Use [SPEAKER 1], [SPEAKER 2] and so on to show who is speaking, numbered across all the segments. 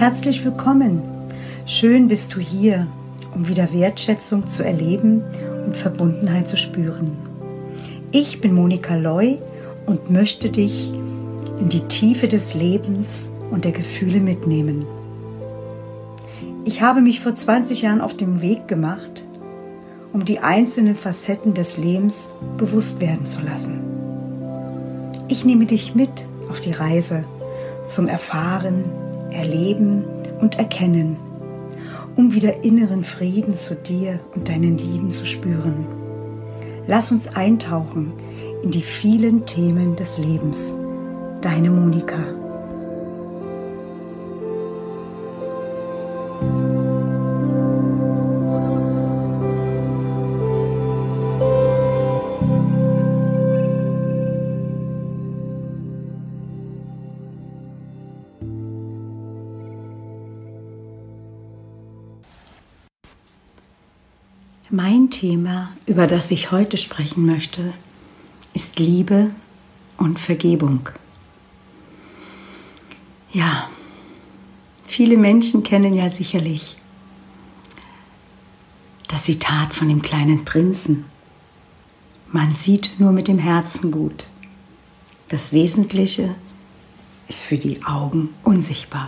[SPEAKER 1] Herzlich willkommen. Schön bist du hier, um wieder Wertschätzung zu erleben und Verbundenheit zu spüren. Ich bin Monika Loy und möchte dich in die Tiefe des Lebens und der Gefühle mitnehmen. Ich habe mich vor 20 Jahren auf den Weg gemacht, um die einzelnen Facetten des Lebens bewusst werden zu lassen. Ich nehme dich mit auf die Reise zum Erfahren, Erleben und Erkennen, um wieder inneren Frieden zu dir und deinen Lieben zu spüren. Lass uns eintauchen in die vielen Themen des Lebens. Deine Monika. Mein Thema, über das ich heute sprechen möchte, ist Liebe und Vergebung. Ja, viele Menschen kennen ja sicherlich das Zitat von dem kleinen Prinzen. Man sieht nur mit dem Herzen gut. Das Wesentliche ist für die Augen unsichtbar.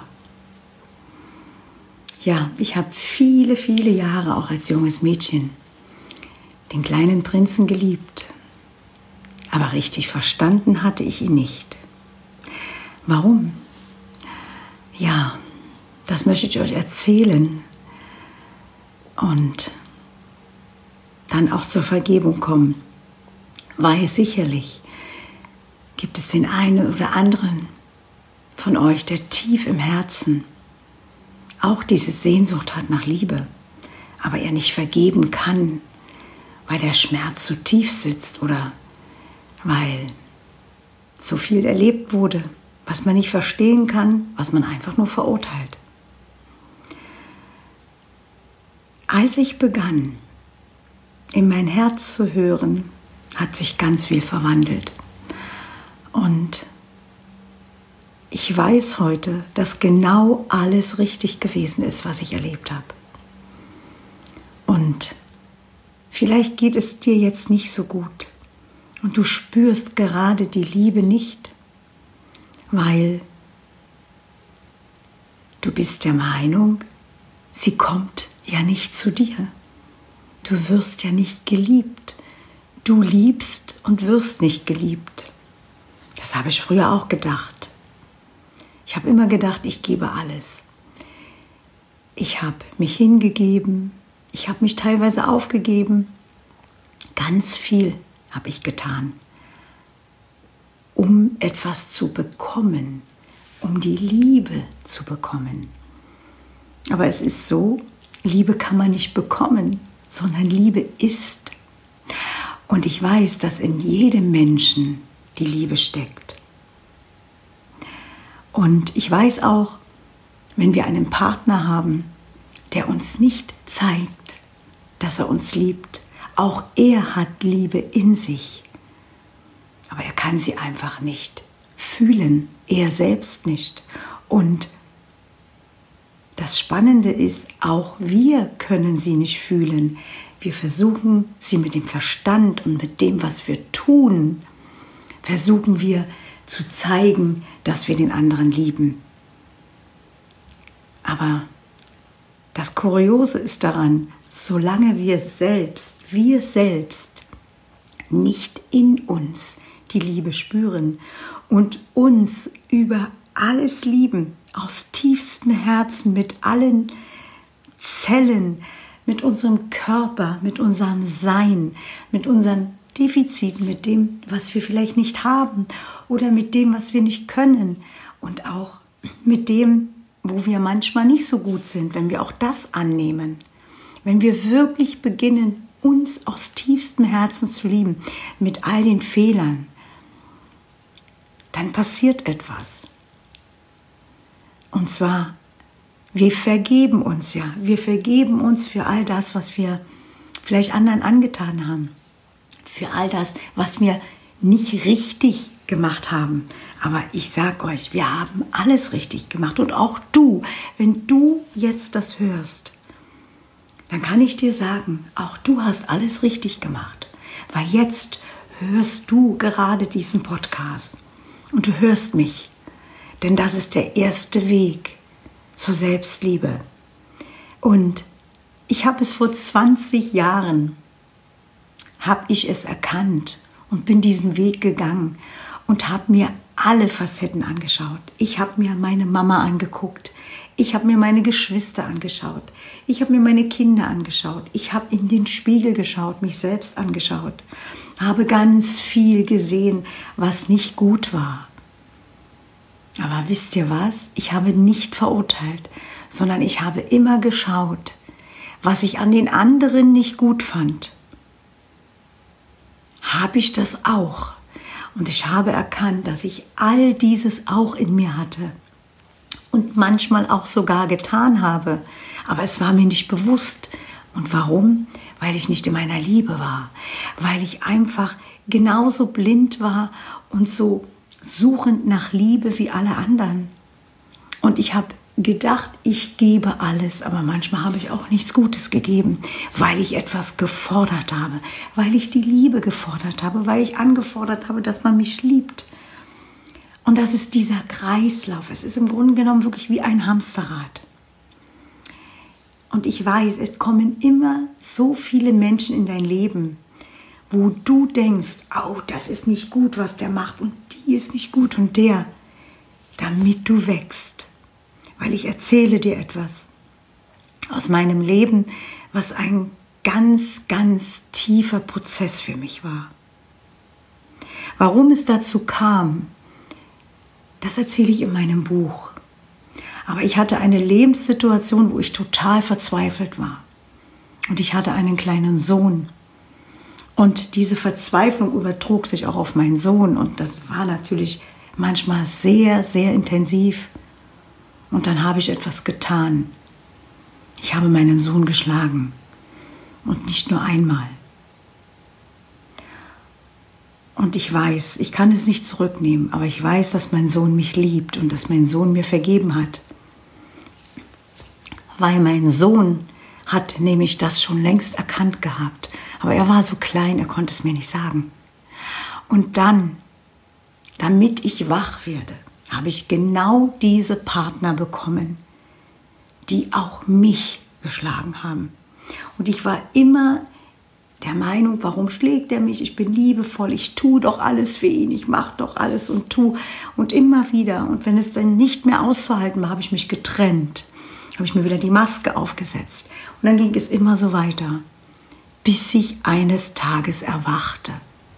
[SPEAKER 1] Ja, ich habe viele, viele Jahre auch als junges Mädchen den kleinen Prinzen geliebt. Aber richtig verstanden hatte ich ihn nicht. Warum? Ja, das möchte ich euch erzählen und dann auch zur Vergebung kommen. Weil sicherlich gibt es den einen oder anderen von euch, der tief im Herzen auch diese Sehnsucht hat nach Liebe, aber er nicht vergeben kann, weil der Schmerz so tief sitzt oder weil so viel erlebt wurde, was man nicht verstehen kann, was man einfach nur verurteilt. Als ich begann, in mein Herz zu hören, hat sich ganz viel verwandelt. Und ich weiß heute, dass genau alles richtig gewesen ist, was ich erlebt habe. Und vielleicht geht es dir jetzt nicht so gut und du spürst gerade die Liebe nicht, weil du bist der Meinung, sie kommt ja nicht zu dir. Du wirst ja nicht geliebt. Du liebst und wirst nicht geliebt. Das habe ich früher auch gedacht. Ich habe immer gedacht, ich gebe alles. Ich habe mich hingegeben, ich habe mich teilweise aufgegeben. Ganz viel habe ich getan, um etwas zu bekommen, um die Liebe zu bekommen. Aber es ist so, Liebe kann man nicht bekommen, sondern Liebe ist. Und ich weiß, dass in jedem Menschen die Liebe steckt. Und ich weiß auch, wenn wir einen Partner haben, der uns nicht zeigt, dass er uns liebt, auch er hat Liebe in sich. Aber er kann sie einfach nicht fühlen, er selbst nicht. Und das Spannende ist, auch wir können sie nicht fühlen. Wir versuchen sie mit dem Verstand und mit dem, was wir tun, versuchen wir zu zeigen, dass wir den anderen lieben. Aber das Kuriose ist daran, solange wir selbst nicht in uns die Liebe spüren und uns über alles lieben, aus tiefstem Herzen, mit allen Zellen, mit unserem Körper, mit unserem Sein, mit unseren Defiziten, mit dem, was wir vielleicht nicht haben oder mit dem, was wir nicht können und auch mit dem, wo wir manchmal nicht so gut sind, wenn wir auch das annehmen. Wenn wir wirklich beginnen, uns aus tiefstem Herzen zu lieben, mit all den Fehlern, dann passiert etwas. Und zwar, wir vergeben uns ja. Wir vergeben uns für all das, was wir vielleicht anderen angetan haben. Für all das, was wir nicht richtig gemacht haben. Aber ich sag euch, wir haben alles richtig gemacht. Und auch du, wenn du jetzt das hörst, dann kann ich dir sagen, auch du hast alles richtig gemacht. Weil jetzt hörst du gerade diesen Podcast und du hörst mich. Denn das ist der erste Weg zur Selbstliebe. Und ich habe es vor 20 Jahren, habe ich es erkannt und bin diesen Weg gegangen und habe mir alle Facetten angeschaut. Ich habe mir meine Mama angeguckt. Ich habe mir meine Geschwister angeschaut. Ich habe mir meine Kinder angeschaut. Ich habe in den Spiegel geschaut, mich selbst angeschaut. Habe ganz viel gesehen, was nicht gut war. Aber wisst ihr was? Ich habe nicht verurteilt, sondern ich habe immer geschaut, was ich an den anderen nicht gut fand. Habe ich das auch? Und ich habe erkannt, dass ich all dieses auch in mir hatte und manchmal auch sogar getan habe. Aber es war mir nicht bewusst. Und warum? Weil ich nicht in meiner Liebe war. Weil ich einfach genauso blind war und so suchend nach Liebe wie alle anderen. Und ich habe gedacht, ich gebe alles, aber manchmal habe ich auch nichts Gutes gegeben, weil ich etwas gefordert habe, weil ich die Liebe gefordert habe, weil ich angefordert habe, dass man mich liebt. Und das ist dieser Kreislauf. Es ist im Grunde genommen wirklich wie ein Hamsterrad. Und ich weiß, es kommen immer so viele Menschen in dein Leben, wo du denkst, oh, das ist nicht gut, was der macht und die ist nicht gut und der, damit du wächst. Weil ich erzähle dir etwas aus meinem Leben, was ein ganz, ganz tiefer Prozess für mich war. Warum es dazu kam, das erzähle ich in meinem Buch. Aber ich hatte eine Lebenssituation, wo ich total verzweifelt war. Und ich hatte einen kleinen Sohn. Und diese Verzweiflung übertrug sich auch auf meinen Sohn. Und das war natürlich manchmal sehr, sehr intensiv. Und dann habe ich etwas getan. Ich habe meinen Sohn geschlagen. Und nicht nur einmal. Und ich weiß, ich kann es nicht zurücknehmen, aber ich weiß, dass mein Sohn mich liebt und dass mein Sohn mir vergeben hat. Weil mein Sohn hat nämlich das schon längst erkannt gehabt. Aber er war so klein, er konnte es mir nicht sagen. Und dann, damit ich wach werde, habe ich genau diese Partner bekommen, die auch mich geschlagen haben. Und ich war immer der Meinung, warum schlägt er mich? Ich bin liebevoll, ich tue doch alles für ihn, ich mache doch alles und tue. Und immer wieder. Und wenn es dann nicht mehr auszuhalten war, habe ich mich getrennt. Habe ich mir wieder die Maske aufgesetzt. Und dann ging es immer so weiter, bis ich eines Tages erwachte.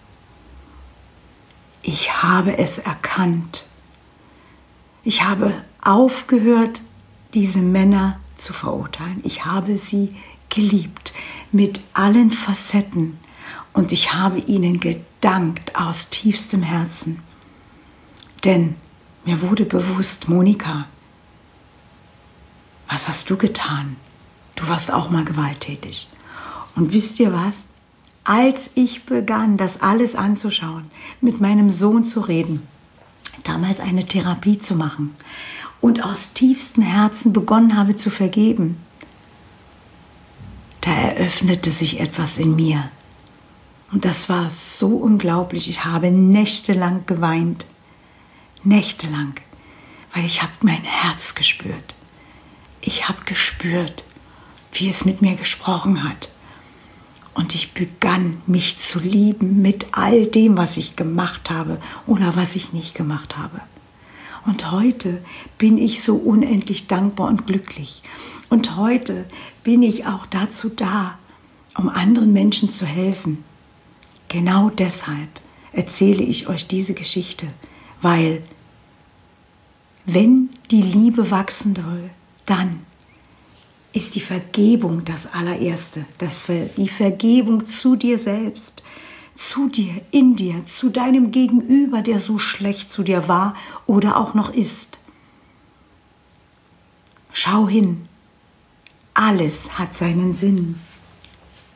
[SPEAKER 1] Ich habe es erkannt. Ich habe aufgehört, diese Männer zu verurteilen. Ich habe sie geliebt mit allen Facetten und ich habe ihnen gedankt aus tiefstem Herzen. Denn mir wurde bewusst, Monika, was hast du getan? Du warst auch mal gewalttätig. Und wisst ihr was? Als ich begann, das alles anzuschauen, mit meinem Sohn zu reden, damals eine Therapie zu machen und aus tiefstem Herzen begonnen habe zu vergeben, da eröffnete sich etwas in mir. Und das war so unglaublich. Ich habe nächtelang geweint. Nächtelang. Weil ich habe mein Herz gespürt. Ich habe gespürt, wie es mit mir gesprochen hat. Und ich begann, mich zu lieben mit all dem, was ich gemacht habe oder was ich nicht gemacht habe. Und heute bin ich so unendlich dankbar und glücklich. Und heute bin ich auch dazu da, um anderen Menschen zu helfen. Genau deshalb erzähle ich euch diese Geschichte, weil wenn die Liebe wachsen soll, dann ist die Vergebung das allererste. Die Vergebung zu dir selbst, zu dir, in dir, zu deinem Gegenüber, der so schlecht zu dir war oder auch noch ist. Schau hin, alles hat seinen Sinn.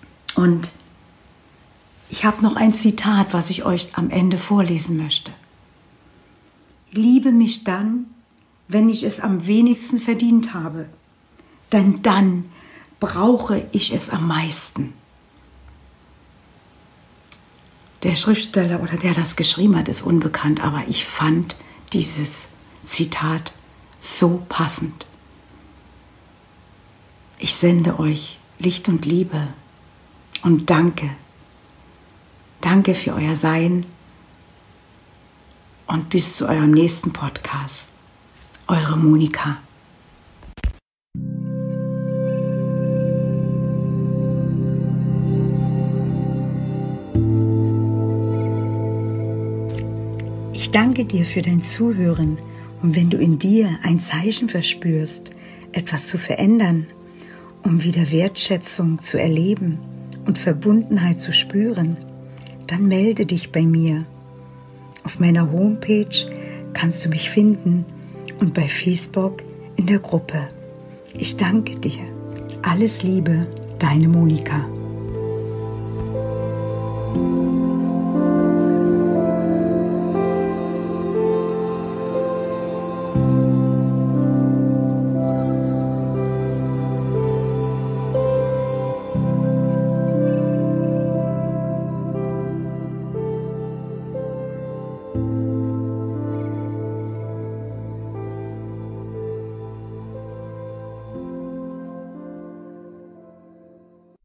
[SPEAKER 1] Und ich habe noch ein Zitat, was ich euch am Ende vorlesen möchte. liebe mich dann, wenn ich es am wenigsten verdient habe, denn dann brauche ich es am meisten. Der Schriftsteller oder der das geschrieben hat, ist unbekannt, aber ich fand dieses Zitat so passend. Ich sende euch Licht und Liebe und danke. Danke für euer Sein und bis zu eurem nächsten Podcast. Eure Monika. Ich danke dir für dein Zuhören und wenn du in dir ein Zeichen verspürst, etwas zu verändern, um wieder Wertschätzung zu erleben und Verbundenheit zu spüren, dann melde dich bei mir. Auf meiner Homepage kannst du mich finden und bei Facebook in der Gruppe. Ich danke dir. Alles Liebe, deine Monika.